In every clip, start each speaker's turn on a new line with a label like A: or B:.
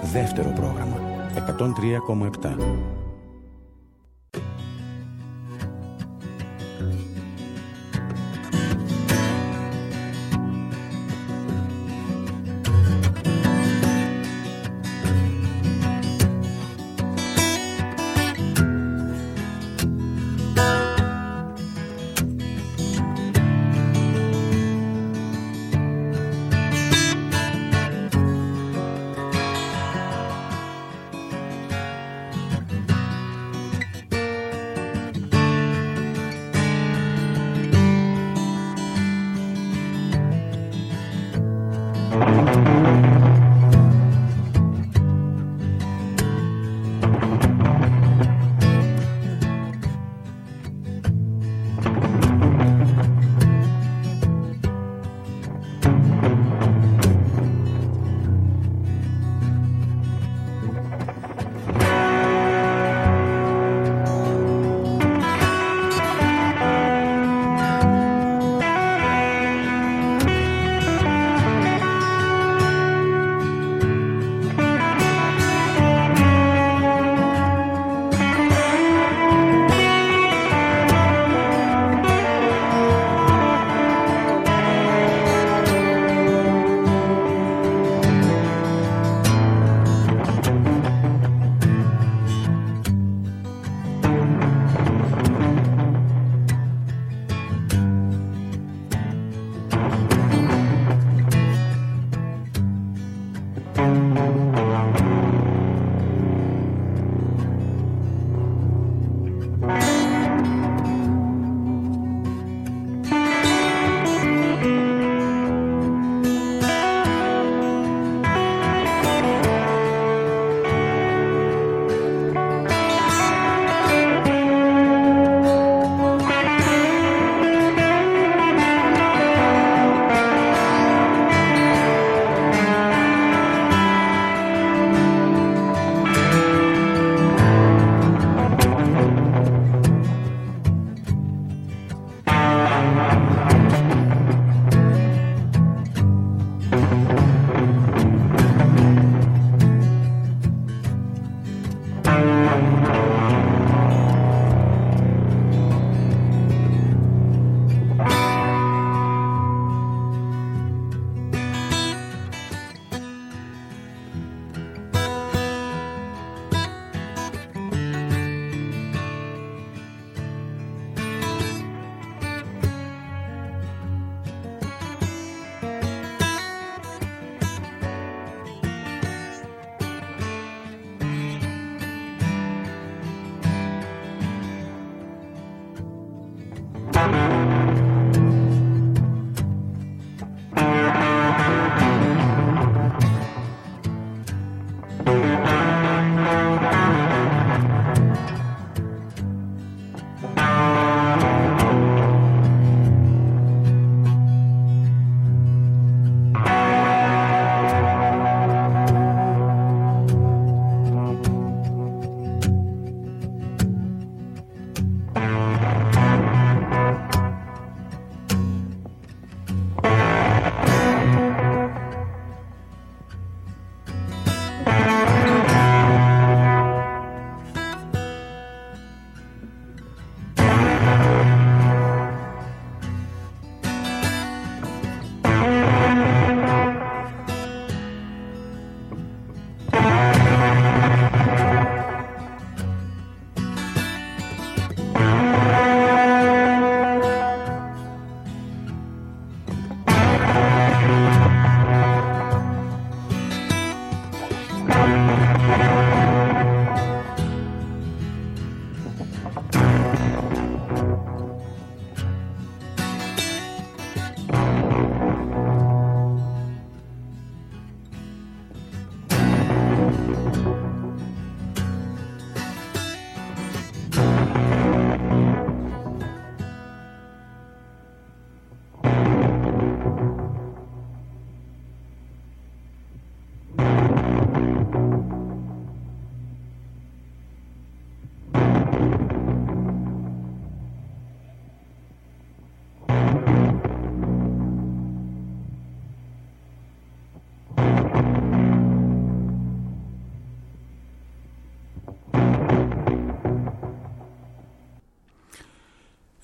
A: δεύτερο πρόγραμμα 103,7.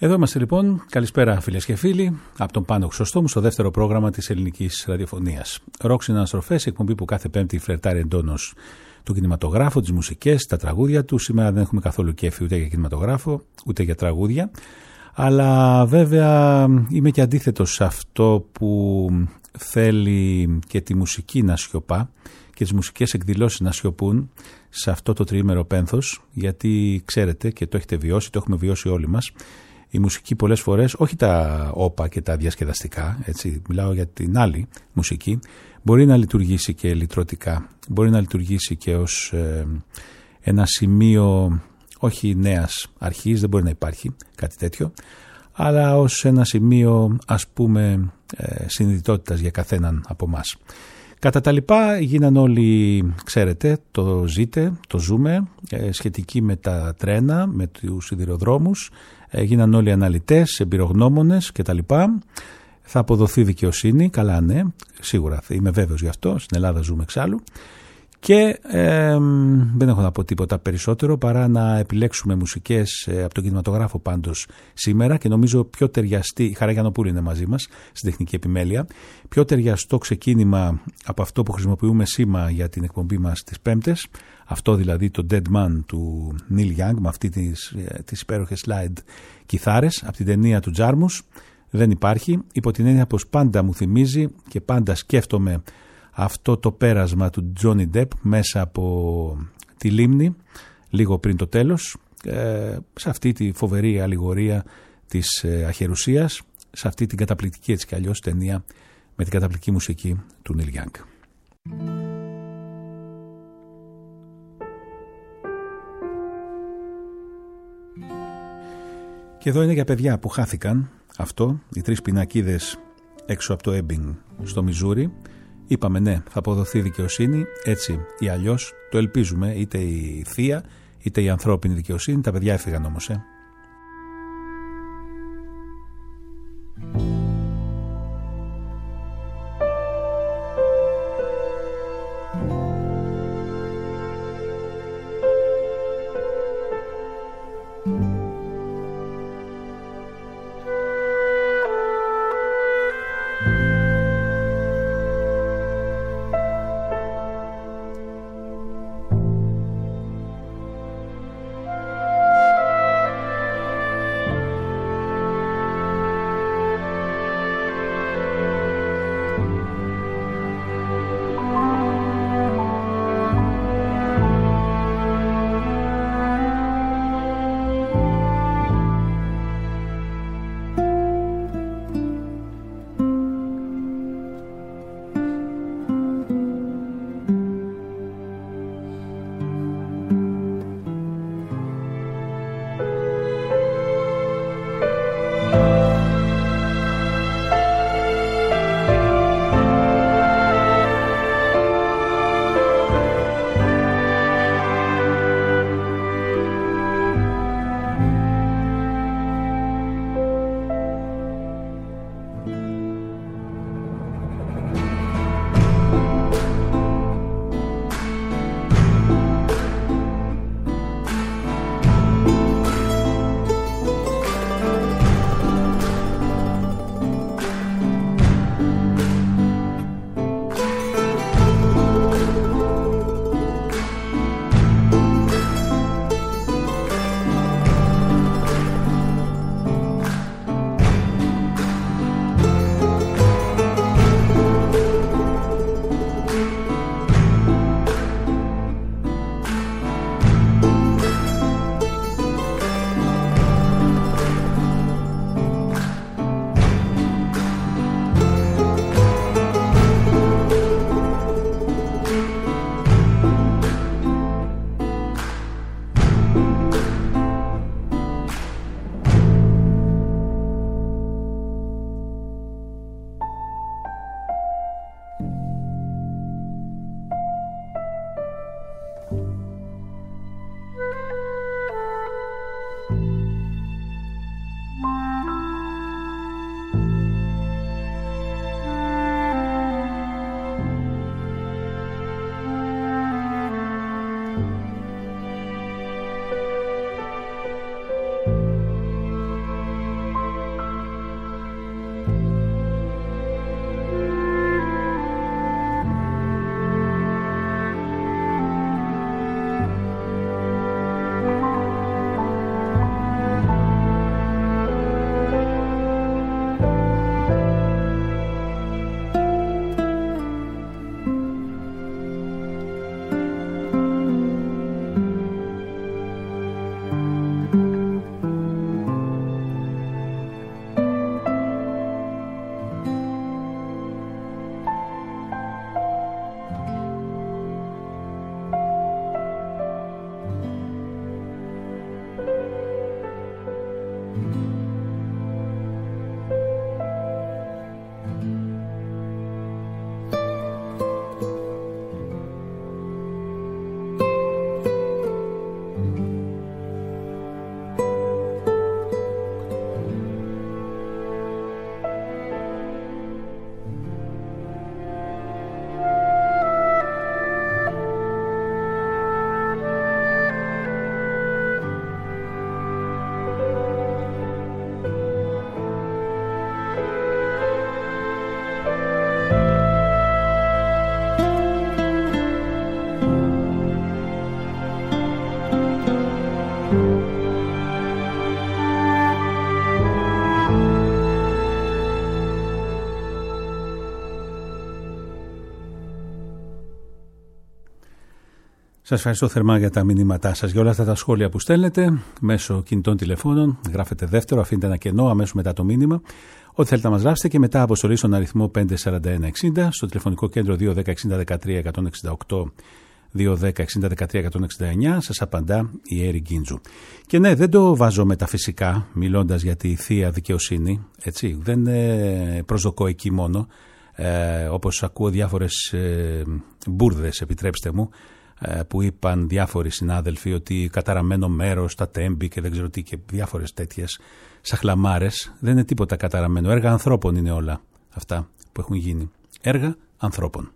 B: Εδώ είμαστε λοιπόν. Καλησπέρα φίλες και φίλοι. Από τον Πάνο Χρυσοστόμου στο δεύτερο πρόγραμμα της ελληνικής ραδιοφωνίας. Ροκ Συναναστροφές, εκπομπή που κάθε Πέμπτη φλερτάρει εντόνως του κινηματογράφου, τις μουσικές, τα τραγούδια του. Σήμερα δεν έχουμε καθόλου κέφι ούτε για κινηματογράφο, ούτε για τραγούδια. Αλλά βέβαια είμαι και αντίθετος σε αυτό που θέλει και τη μουσική να σιωπά και τις μουσικές εκδηλώσεις να σιωπούν σε αυτό το τριήμερο πένθος, γιατί ξέρετε και το έχετε βιώσει, το έχουμε βιώσει όλοι μας, η μουσική πολλές φορές, όχι τα όπα και τα διασκεδαστικά, έτσι, μιλάω για την άλλη μουσική, μπορεί να λειτουργήσει και λυτρωτικά, μπορεί να λειτουργήσει και ως ένα σημείο όχι νέας αρχής, δεν μπορεί να υπάρχει κάτι τέτοιο, αλλά ως ένα σημείο ας πούμε συνειδητότητας για καθέναν από εμάς. Κατά τα λοιπά γίναν όλοι, ξέρετε, το ζείτε, το ζούμε, σχετικοί με τα τρένα, με τους σιδηροδρόμους, γίναν όλοι αναλυτές, εμπειρογνώμονες κτλ. Θα αποδοθεί δικαιοσύνη, καλά ναι, σίγουρα είμαι βέβαιος γι' αυτό, στην Ελλάδα ζούμε εξάλλου. Και δεν έχω να πω τίποτα περισσότερο παρά να επιλέξουμε μουσικές από τον κινηματογράφο πάντως σήμερα και νομίζω πιο ταιριαστή, η Χαρά Γιαννοπούλου είναι μαζί μας στην τεχνική επιμέλεια, πιο ταιριαστό ξεκίνημα από αυτό που χρησιμοποιούμε σήμα για την εκπομπή μας τις Πέμπτες, αυτό δηλαδή το Dead Man του Neil Young με αυτή τις υπέροχες slide κιθάρες από την ταινία του Τζάρμους, δεν υπάρχει, υπό την έννοια πως πάντα μου θυμίζει και πάντα σκέφτομαι αυτό το πέρασμα του Johnny Depp μέσα από τη λίμνη λίγο πριν το τέλος, σε αυτή τη φοβερή αλληγορία της αχερουσίας, σε αυτή την καταπληκτική έτσι κι αλλιώς ταινία με την καταπληκτική μουσική του Neil Young. Και εδώ είναι για παιδιά που χάθηκαν αυτό, οι 3 πινακίδες έξω από το Έμπινγκ στο Μιζούρι. Είπαμε ναι, θα αποδοθεί δικαιοσύνη, έτσι ή αλλιώς το ελπίζουμε, είτε η θεία είτε η ανθρώπινη δικαιοσύνη. Τα παιδιά έφυγαν όμως. Σας ευχαριστώ θερμά για τα μηνύματά σας, για όλα αυτά τα σχόλια που στέλνετε μέσω κινητών τηλεφώνων. Γράφετε δεύτερο, αφήνετε ένα κενό αμέσως μετά το μήνυμα. Ό,τι θέλετε να μας γράψετε και μετά αποστολή στον αριθμό 54160, στο τηλεφωνικό κέντρο 210-60-13-168, 210-60-13-169, σας απαντά η Έρη Γκίντζου. Και ναι, δεν το βάζω μεταφυσικά, μιλώντας για τη θεία δικαιοσύνη, έτσι, δεν προσδοκώ εκεί μόνο, όπως ακούω διάφορες μπουρδες, επιτρέψτε μου, που είπαν διάφοροι συνάδελφοι ότι καταραμένο μέρος, τα τέμπη και δεν ξέρω τι και διάφορες τέτοιες σαχλαμάρες. Δεν είναι τίποτα καταραμένο. Έργα ανθρώπων είναι όλα αυτά που έχουν γίνει. Έργα ανθρώπων.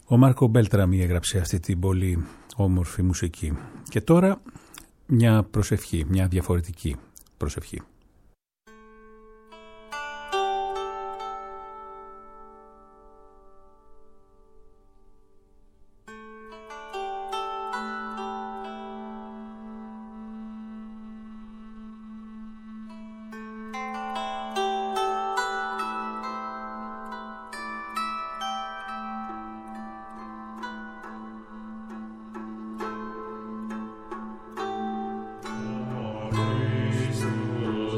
B: Ο Μάρκο Μπέλτραμι έγραψε αυτή την πολύ όμορφη μουσική. Και τώρα μια προσευχή, μια διαφορετική προσευχή.
C: Christus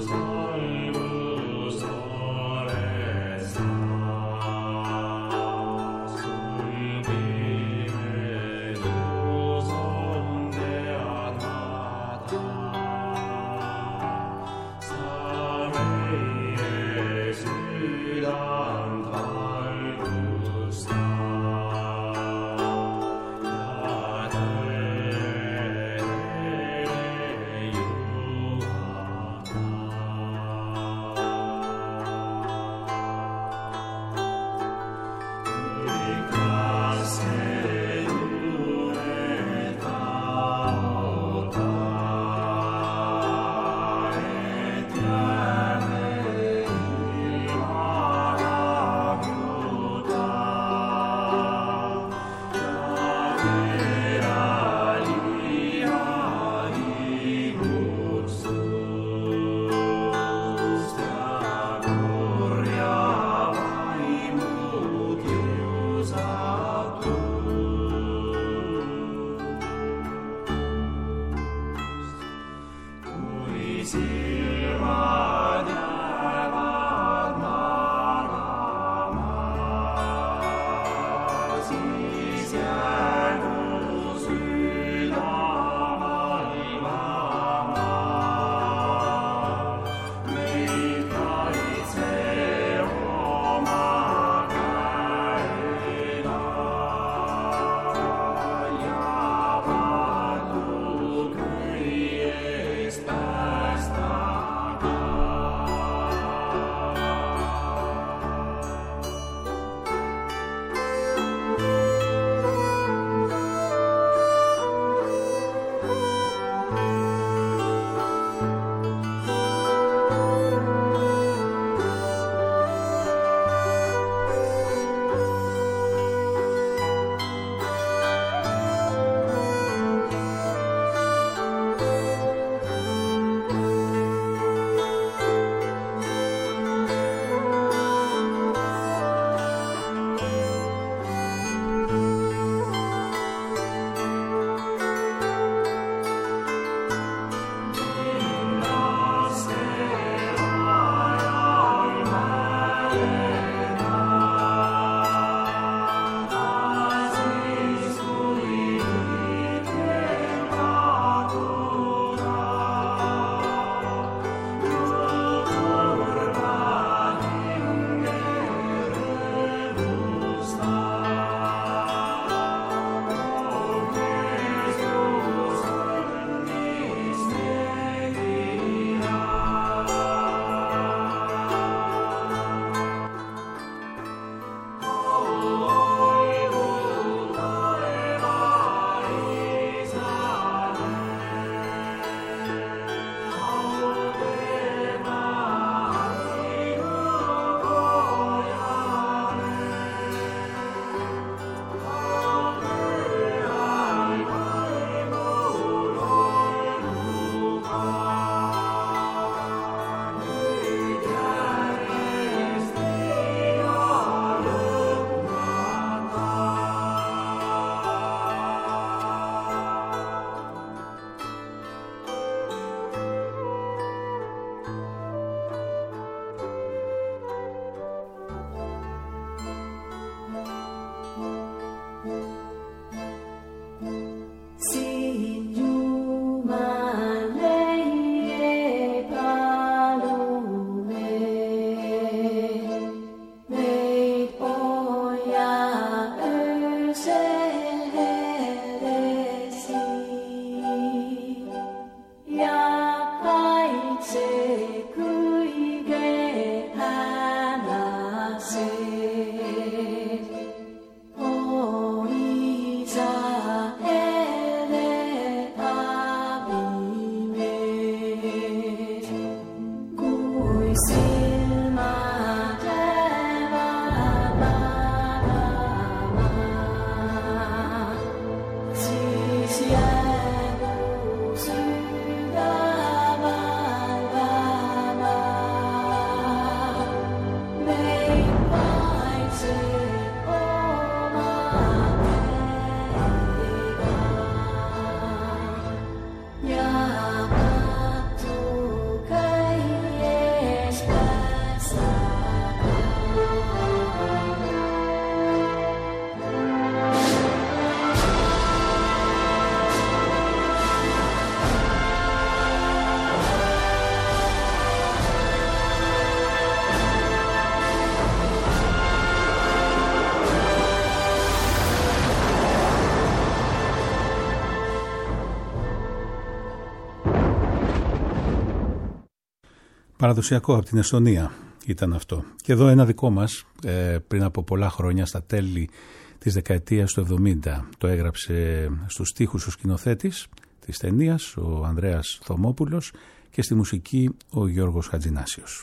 B: Παραδοσιακό από την Εστονία ήταν αυτό. Και εδώ ένα δικό μας πριν από πολλά χρόνια, στα τέλη της δεκαετίας του 70, το έγραψε στους στίχους ο σκηνοθέτης της ταινίας, ο Ανδρέας Θωμόπουλος, και στη μουσική ο Γιώργος Χατζηνάσιος.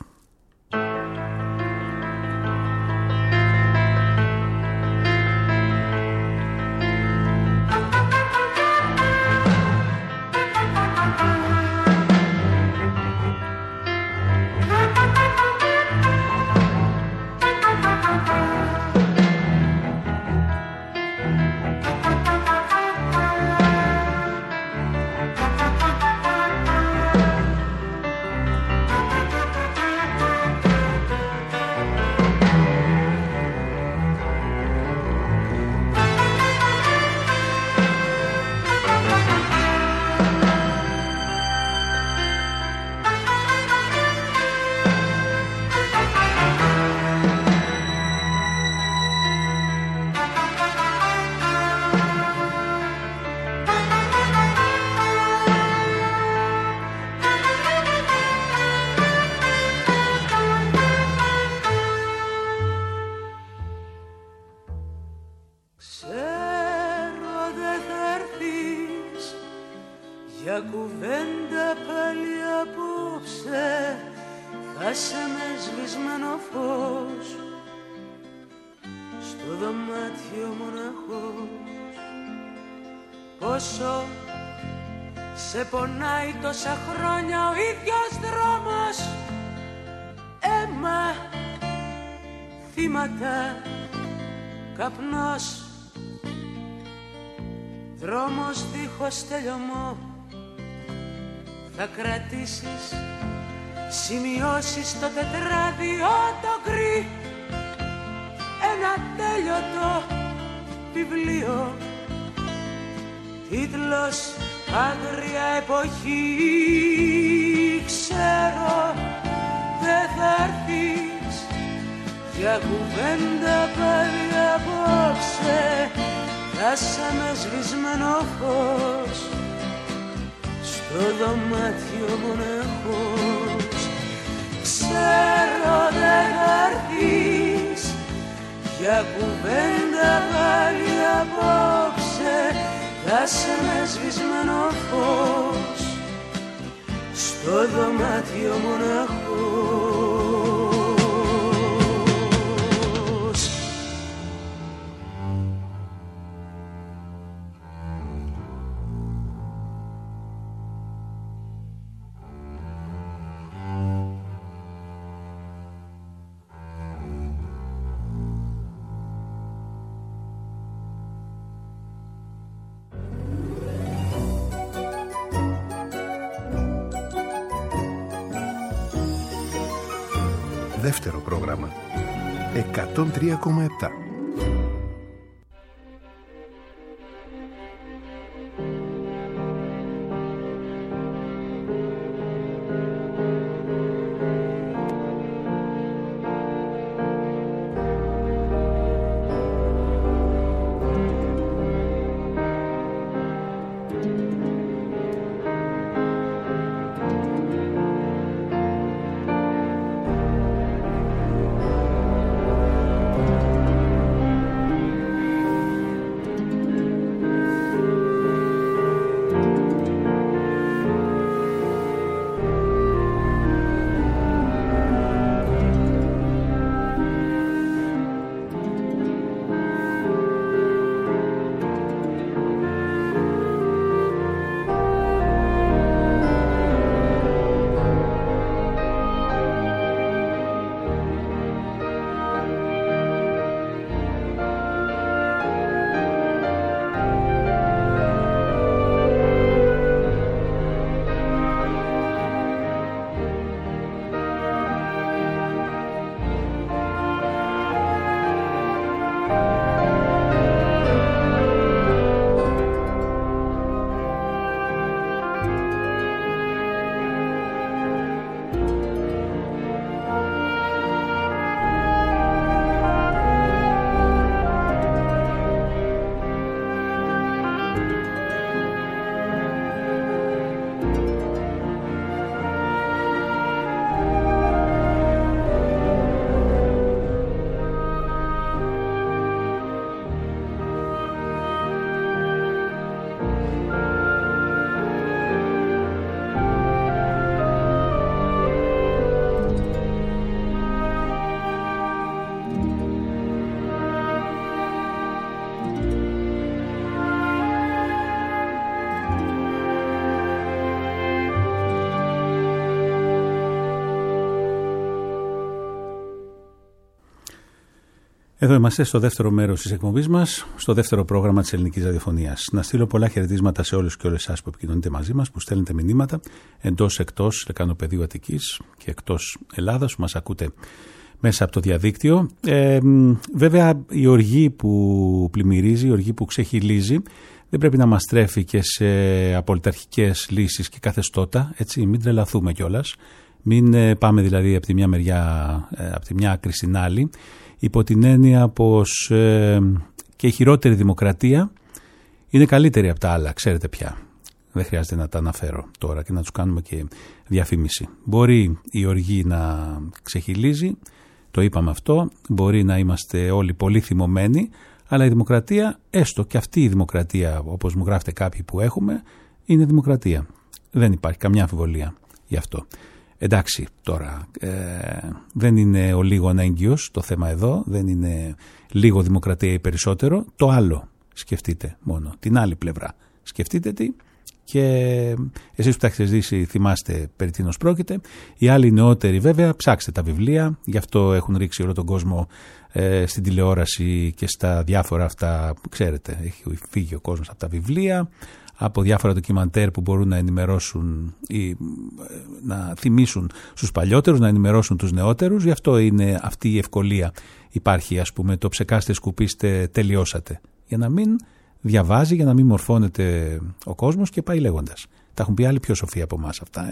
C: Πονάει τόσα χρόνια ο ίδιος δρόμος, αίμα, θύματα, καπνός, δρόμος δίχως τελειωμό. Θα κρατήσεις σημειώσεις στο τετράδιο το γκρι, ένα τέλειωτο βιβλίο, τίτλος άγρια εποχή. Ξέρω δεν θα έρθεις για κουβέντα πάλι απόψε, θα σε με σβησμένο φως στο δωμάτιο μοναχός. Ξέρω δεν θα έρθεις για κουβέντα πάλι απόψε, θα σε με σβησμένο φως στο δωμάτιο μοναχός.
D: Δεύτερο πρόγραμμα 103,7.
B: Εδώ είμαστε στο δεύτερο μέρος της εκπομπής μας, στο δεύτερο πρόγραμμα της ελληνικής ραδιοφωνίας. Να στείλω πολλά χαιρετίσματα σε όλους και όλες εσάς που επικοινωνείτε μαζί μας, που στέλνετε μηνύματα εντός, εκτός Λεκανοπεδίου Αττικής και εκτός Ελλάδας, που μας ακούτε μέσα από το διαδίκτυο. Βέβαια, η οργή που πλημμυρίζει, η οργή που ξεχυλίζει, δεν πρέπει να μας τρέφει και σε απολυταρχικές λύσεις και καθεστώτα, έτσι, μην τρελαθούμε κιόλας. Μην πάμε δηλαδή από τη μια μεριά, από τη μια άκρη στην άλλη, υπό την έννοια πως και η χειρότερη δημοκρατία είναι καλύτερη από τα άλλα, ξέρετε πια. Δεν χρειάζεται να τα αναφέρω τώρα και να τους κάνουμε και διαφήμιση. Μπορεί η οργή να ξεχυλίζει, το είπαμε αυτό, μπορεί να είμαστε όλοι πολύ θυμωμένοι, αλλά η δημοκρατία, έστω και αυτή η δημοκρατία, όπως μου γράφετε κάποιοι που έχουμε, είναι δημοκρατία. Δεν υπάρχει καμιά αμφιβολία γι' αυτό. Εντάξει, τώρα δεν είναι ο λίγο ανέγγυος το θέμα εδώ, δεν είναι λίγο δημοκρατία ή περισσότερο. Το άλλο σκεφτείτε μόνο, την άλλη πλευρά. Σκεφτείτε τι και εσείς που τα έχετε ζήσει θυμάστε περί τίνος πρόκειται. Οι άλλοι νεότεροι βέβαια ψάξτε τα βιβλία, γι' αυτό έχουν ρίξει όλο τον κόσμο στην τηλεόραση και στα διάφορα αυτά, ξέρετε, έχει φύγει ο κόσμος από τα βιβλία, από διάφορα ντοκιμαντέρ που μπορούν να ενημερώσουν ή να θυμίσουν στους παλιότερους, να ενημερώσουν τους νεότερους. Γι' αυτό είναι αυτή η ευκολία. Υπάρχει, ας πούμε, το ψεκάστε, σκουπίστε, τελειώσατε. Για να μην διαβάζει, για να μην μορφώνεται ο κόσμος και πάει λέγοντας. Τα έχουν πει άλλοι πιο σοφοί από εμάς αυτά,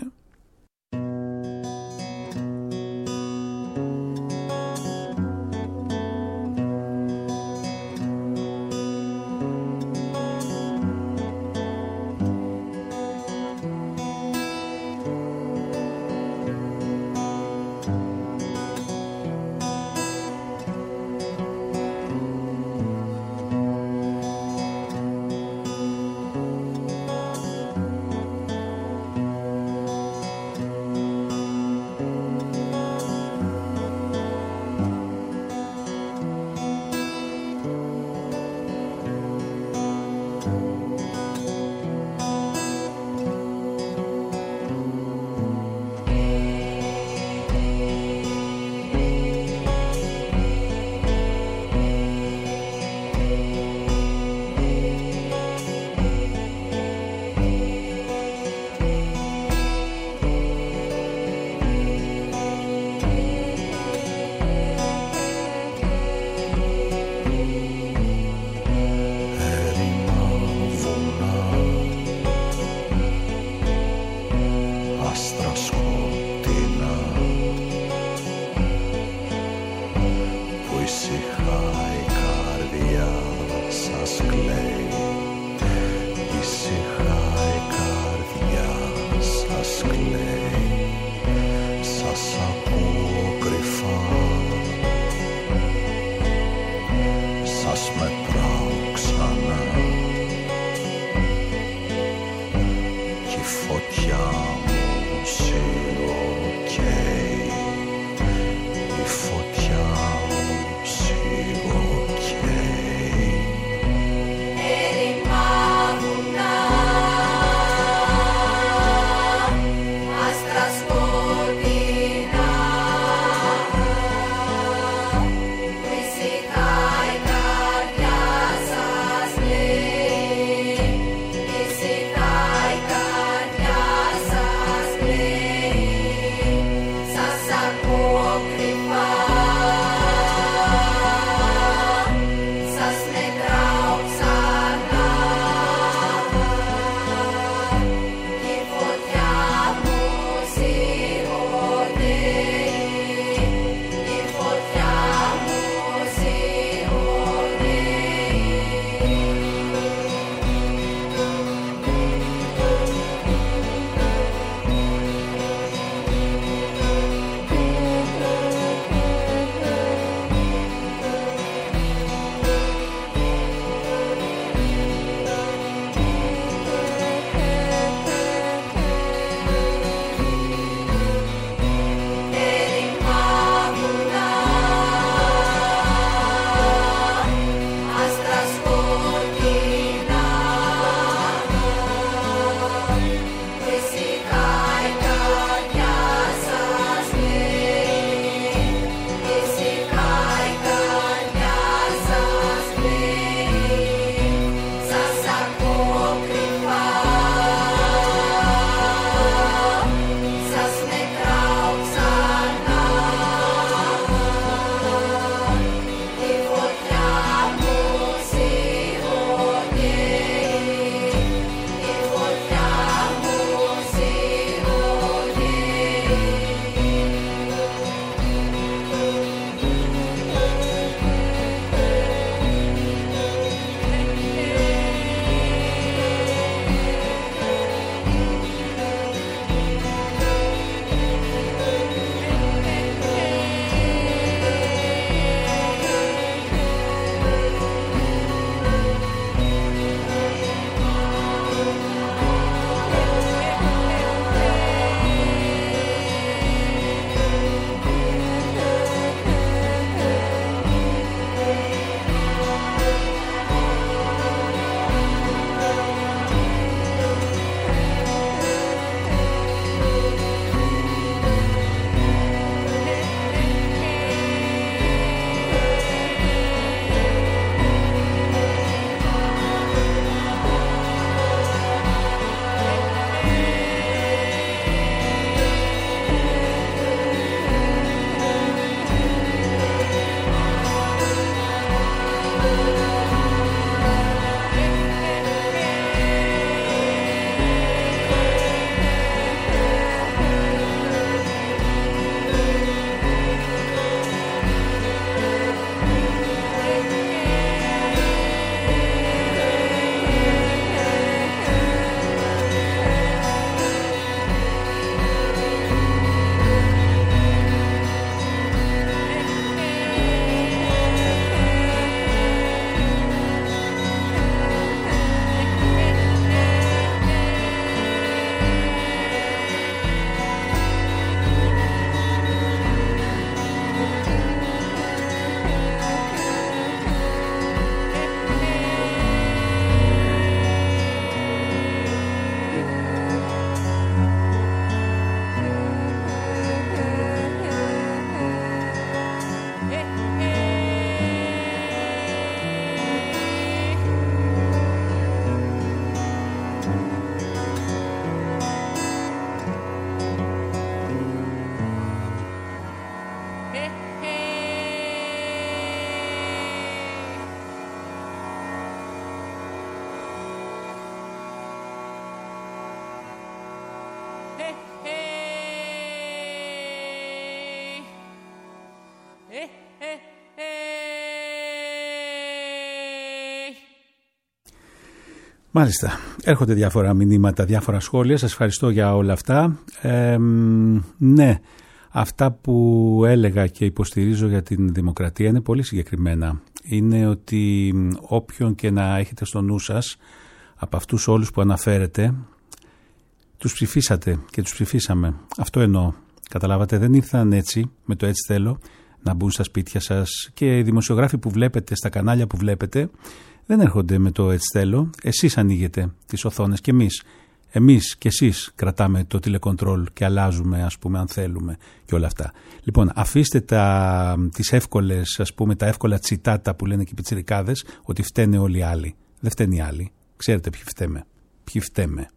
B: Μάλιστα, έρχονται διάφορα μηνύματα, διάφορα σχόλια, σας ευχαριστώ για όλα αυτά. Ναι, αυτά που έλεγα και υποστηρίζω για την δημοκρατία είναι πολύ συγκεκριμένα. Είναι ότι όποιον και να έχετε στο νου σας, από αυτούς όλους που αναφέρετε, τους ψηφίσατε και τους ψηφίσαμε. Αυτό εννοώ. Καταλάβατε, δεν ήρθαν έτσι, με το έτσι θέλω, να μπουν στα σπίτια σας, και οι δημοσιογράφοι που βλέπετε, στα κανάλια που βλέπετε, δεν έρχονται με το έτσι θέλω. Εσείς ανοίγετε τις οθόνες και εμείς και εσείς κρατάμε το τηλεκοντρόλ και αλλάζουμε, ας πούμε, αν θέλουμε, και όλα αυτά. Λοιπόν, αφήστε τις εύκολες, ας πούμε, τα εύκολα τσιτάτα που λένε και οι πιτσιρικάδες, ότι φταίνε όλοι οι άλλοι. Δεν φταίνε οι άλλοι. Ξέρετε ποιοι φταίμε.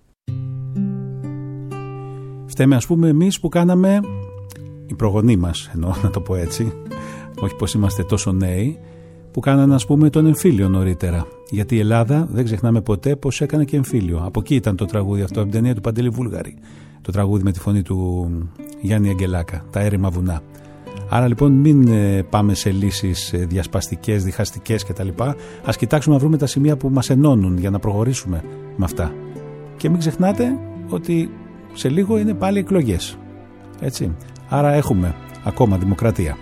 B: Φταίμε, ας πούμε, εμείς που κάναμε, οι προγονείς μας, εννοώ να το πω έτσι, όχι πως είμαστε τόσο νέοι, που κάνανε, ας πούμε, τον εμφύλιο νωρίτερα. Γιατί η Ελλάδα, δεν ξεχνάμε ποτέ, πως έκανε και εμφύλιο. Από εκεί ήταν το τραγούδι αυτό, από την ταινία του Παντελή Βούλγαρη. Το τραγούδι με τη φωνή του Γιάννη Αγγελάκα, τα έρημα βουνά. Άρα λοιπόν μην πάμε σε λύσεις διασπαστικές, διχαστικές κτλ. Ας κοιτάξουμε να βρούμε τα σημεία που μας ενώνουν για να προχωρήσουμε με αυτά. Και μην ξεχνάτε ότι σε λίγο είναι πάλι εκλογές. Έτσι. Άρα έχουμε ακόμα δημοκρατία.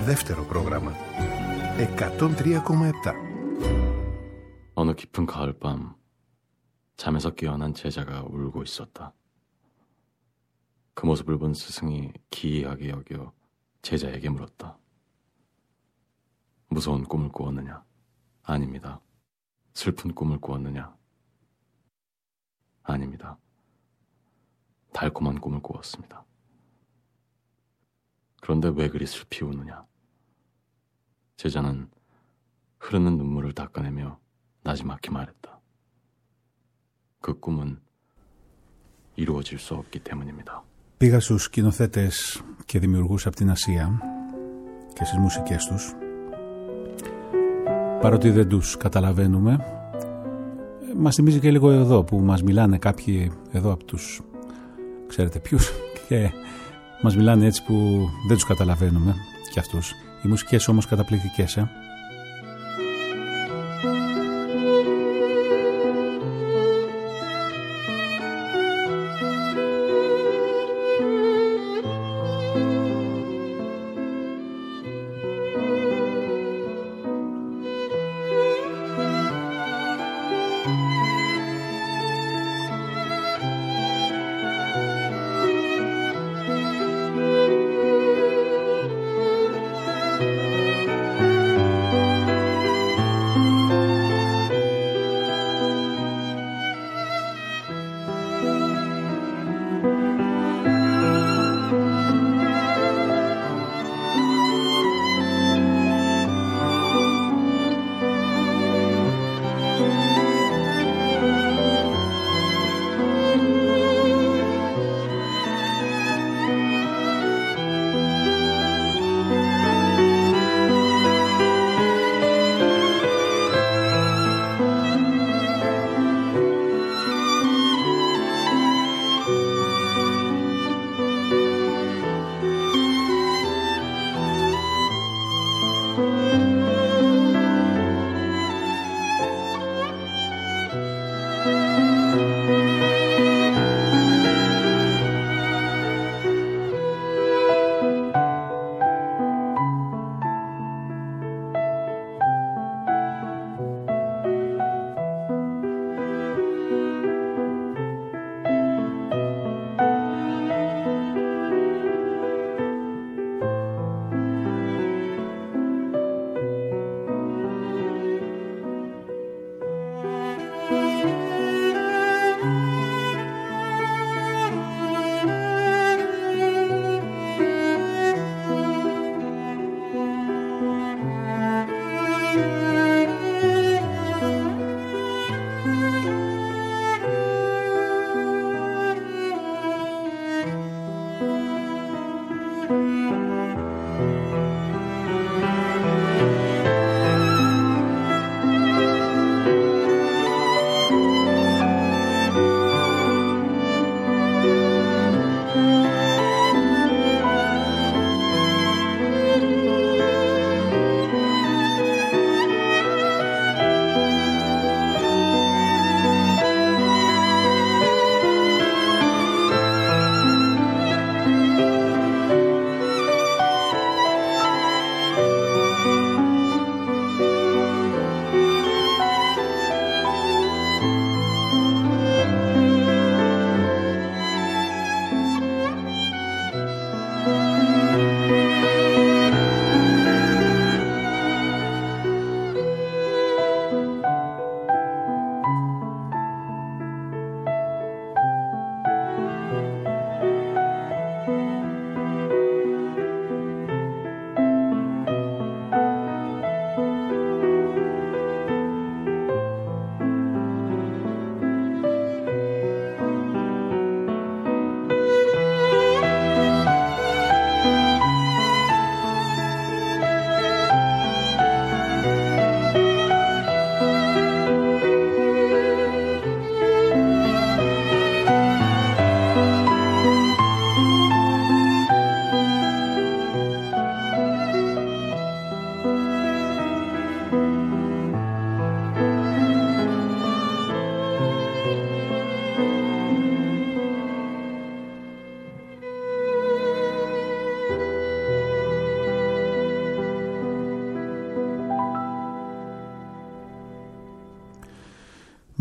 D: Δεύτερο πρόγραμμα. 103,7.
E: 어느 깊은 가을밤 잠에서 깨어난 제자가 울고 있었다. 그 모습을 본 스승이 기이하게 여겨 제자에게 물었다. 무서운 꿈을 꾸었느냐? 아닙니다. 슬픈 꿈을 꾸었느냐? 아닙니다. 달콤한 꿈을 꾸었습니다. 그런데 왜 그리 슬피 우느냐? 제자는 흐르는 눈물을 닦아내며 나지막히 말했다. 그 꿈은 이루어질 수 없기 때문입니다.
B: Πήγα στους σκηνοθέτες και δημιουργούς από την Ασία και στις μουσικές τους. Παρότι δεν τους καταλαβαίνουμε, μας θυμίζει και λίγο εδώ που μας μιλάνε κάποιοι εδώ από τους ξέρετε ποιους και μας μιλάνε έτσι που δεν τους καταλαβαίνουμε και αυτούς. Οι μουσικές όμως καταπληκτικές,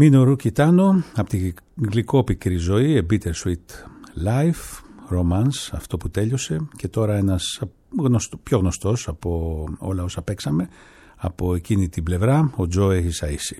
B: Μίνορου Κιτάνο, από τη γλυκόπικρη ζωή, A Bittersweet Life, Romance, αυτό που τέλειωσε, και τώρα ένας πιο γνωστός από όλα όσα παίξαμε, από εκείνη την πλευρά, ο Joe Hisaishi.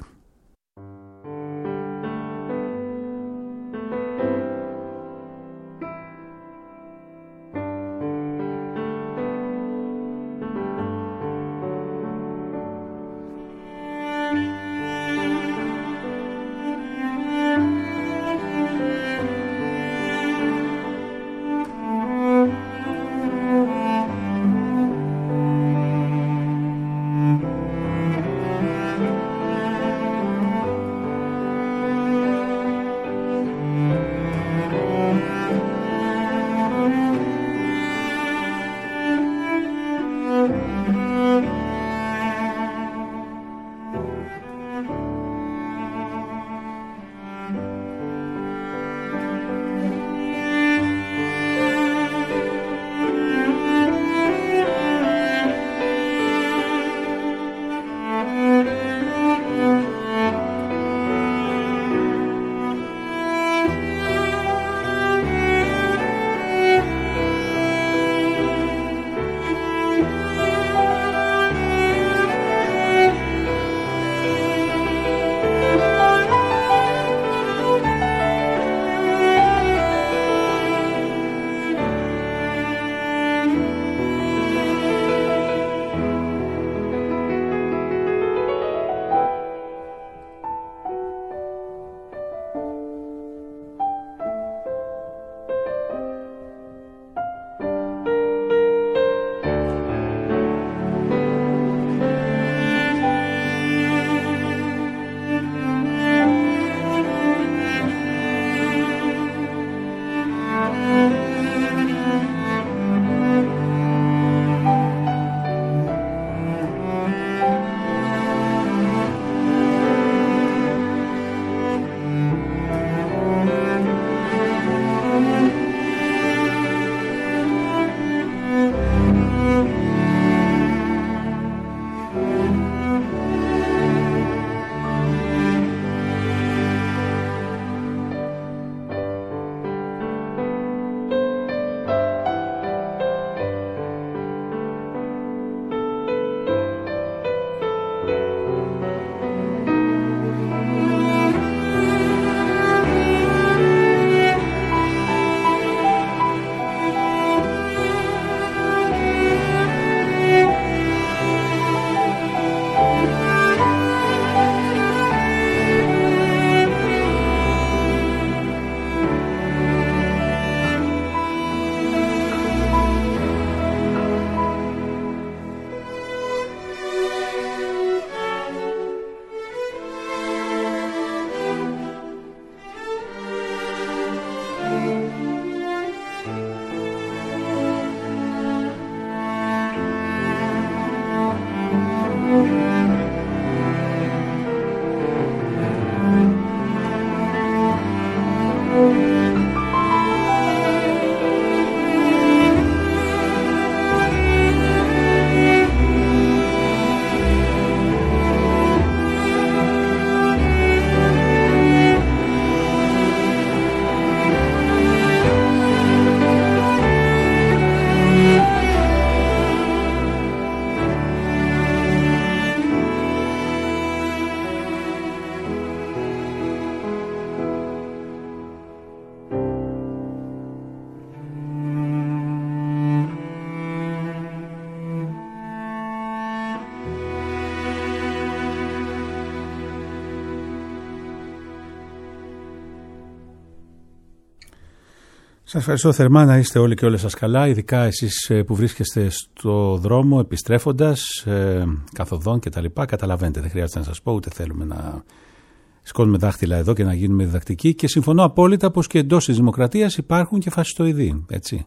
B: Σας ευχαριστώ θερμά, να είστε όλοι και όλες σας καλά, ειδικά εσείς που βρίσκεστε στο δρόμο επιστρέφοντας, καθοδόν και τα λοιπά. Καταλαβαίνετε, δεν χρειάζεται να σας πω, ούτε θέλουμε να σκόνουμε δάχτυλα εδώ και να γίνουμε διδακτικοί, και συμφωνώ απόλυτα πως και εντός της δημοκρατίας υπάρχουν και φασιστοειδή, έτσι.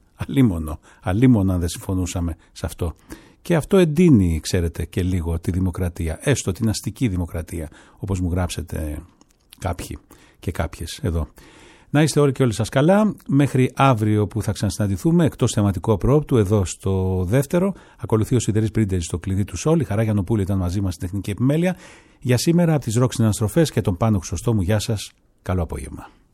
B: Αλίμονα αν δεν συμφωνούσαμε σε αυτό. Και αυτό εντείνει, ξέρετε, και λίγο τη δημοκρατία, έστω την αστική δημοκρατία, όπως μου γράψετε κάποιοι και κάποιες εδώ. Να είστε όλοι και όλοι σας καλά. Μέχρι αύριο που θα ξανασυναντηθούμε, εκτός θεματικού προόπτου, εδώ στο δεύτερο. Ακολουθεί ο Σιδερής Πρίντεζης στο κλειδί του Σόλ. Η Χαρά Γιαννοπούλου ήταν μαζί μας στην τεχνική επιμέλεια. Για σήμερα από τις Ροκ Συναναστροφές και τον Πάνο Χρυσοστόμου, γεια σας. Καλό απόγευμα.